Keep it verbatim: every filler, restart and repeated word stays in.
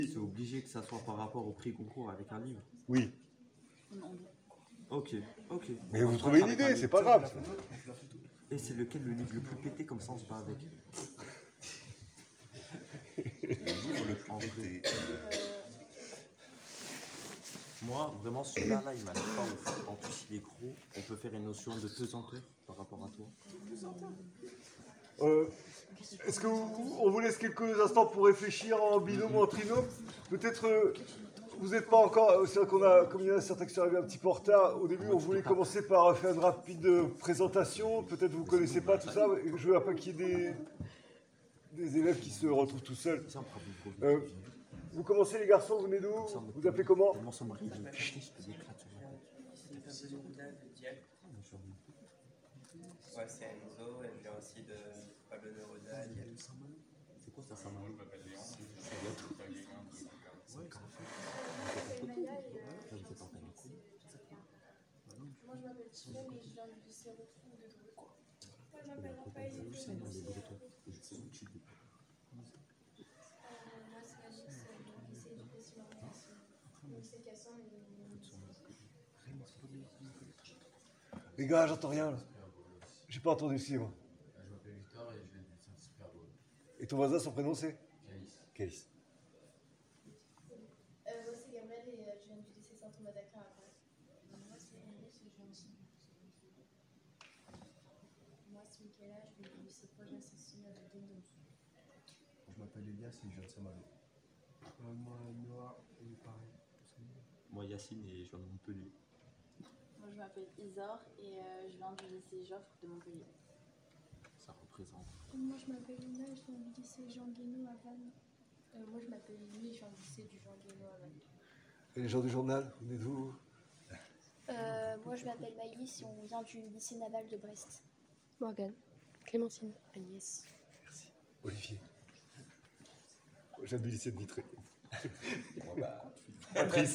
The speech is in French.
C'est obligé que ça soit par rapport au prix concours avec un livre. Oui. Ok, ok. Mais vous trouvez une idée, c'est pas grave. Et c'est lequel le livre le plus pété, comme ça on se bat avec? Le livre le plus En vrai. pété. Moi, vraiment, celui-là, là, il m'a l'air pas ouf. En plus, il est gros. On peut faire une notion de pesanteur par rapport à toi. Euh, Est-ce que vous, on vous laisse quelques instants pour réfléchir en binôme ou en trinôme? Peut-être euh, vous n'êtes pas encore. C'est vrai qu'on a, comme il y en a certains qui sont arrivés un petit peu en retard. Au début, on voulait commencer par faire une rapide présentation. Peut-être vous ne connaissez pas tout ça. Je veux un peu qu'il y ait des, des élèves qui se retrouvent tout seuls. Ça, on prend du gros. Euh, vous commencez les garçons, vous venez d'où? Vous appelez comment? Tellement son mari, il me fait chier, je te déclate sur la tête. Ouais, c'est Enzo, elle vient aussi de Pablo Neruda. C'est quoi ça, ça m'a Je m'appelle Léon, je suis quelqu'un de Ouais, quand Moi je m'appelle Tina, mais je viens du lycée Rotrou de Dreux. Moi je m'appelle Raphaël et je viens du lycée. Euh, moi c'est Alice, du lycée du Plessis-Marmande. Du lycée Cassan et du lycée. Les gars, j'entends rien là. J'ai pas entendu si moi. Je m'appelle Victor et je viens du Saint-Superbo. Et ton voisin, son prénom c'est? Calice. Calice. Euh, moi c'est Gamel et euh, je viens du lycée Saint-Thomas d'Aquin à Paris. Moi c'est Alice et je viens aussi du lycée. Moi c'est Michaela, je viens du lycée Paul-Assassine à Vendôme. Je m'appelle Elias et je viens de Saint-Malo. Euh, moi, Noah, et pareil. Moi, Yacine, et je viens de Montpellier. Moi, je m'appelle Isor et euh, je viens du lycée Joffre de Montpellier. Ça représente. Moi je m'appelle Lina, je viens du lycée Jean Guénaud à Vannes. Euh, moi je m'appelle Lily, je viens du lycée du Jean Guénaud à Vannes. Et les gens du journal, vous venez d'où? Euh, moi je m'appelle Maïlis et on vient du lycée naval de Brest. Morgane, Clémentine, Agnès. Merci. Olivier. Je viens du lycée de Vitré. Patrice.